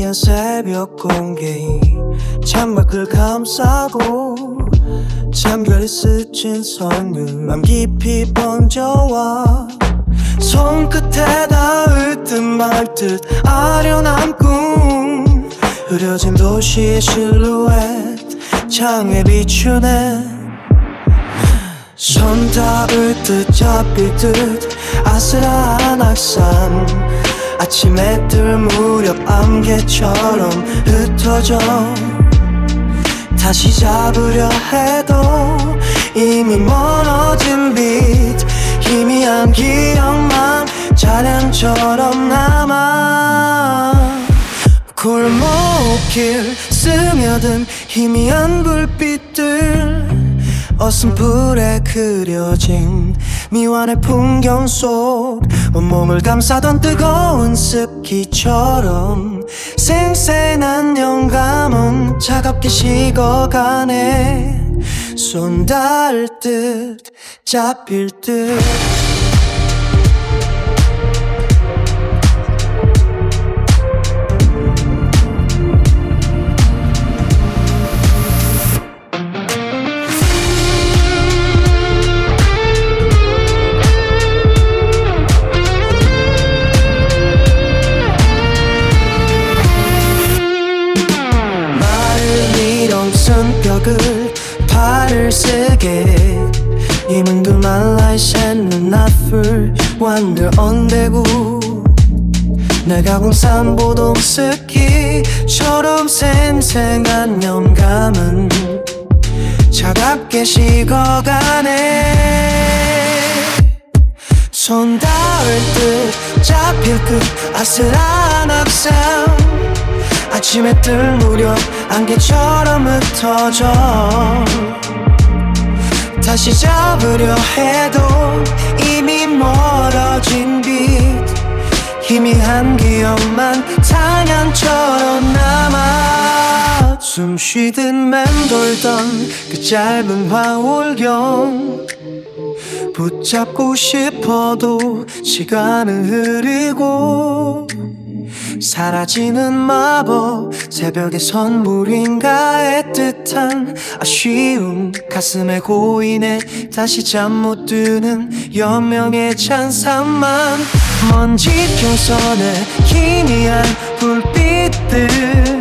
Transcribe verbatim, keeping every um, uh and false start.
흐린 새벽 공기 창밖을 감싸고 잠결이 스친 선율 맘 깊이 번져와 손끝에 닿을 듯 말 듯 아련한 꿈 흐려진 도시의 실루엣 창에 비추네 손 닿을 듯 잡힐 듯 아슬한 악산 아침에 뜰 무렵 안개처럼 흩어져 다시 잡으려 해도 이미 멀어진 빛 희미한 기억만 잔향처럼 남아 골목길 스며든 희미한 불빛들 어슴풀에 그려진 미완의 풍경 속 온몸을 감싸던 뜨거운 습기처럼 생생한 영감은 차갑게 식어가네 손 닿을 듯 잡힐 듯 벽을 발을 쓰게 이문 그만 lights and not full wander on 대구 내가 공산 보동 습기처럼 생생한 영감은 차갑게 식어가네 손 닿을 듯 잡힐 듯 아슬한 악상 아침에 뜰 무렵 안개처럼 흩어져 다시 잡으려 해도 이미 멀어진 빛 희미한 기억만 잔향처럼 남아 숨쉬듯 맴돌던 그 짧은 화올경 붙잡고 싶어도 시간은 흐르고 사라지는 마법 새벽의 선물인가 애틋한 아쉬움 가슴에 고이네 다시 잠 못 드는 연명의 찬사만 먼지 풍선에 희미한 불빛들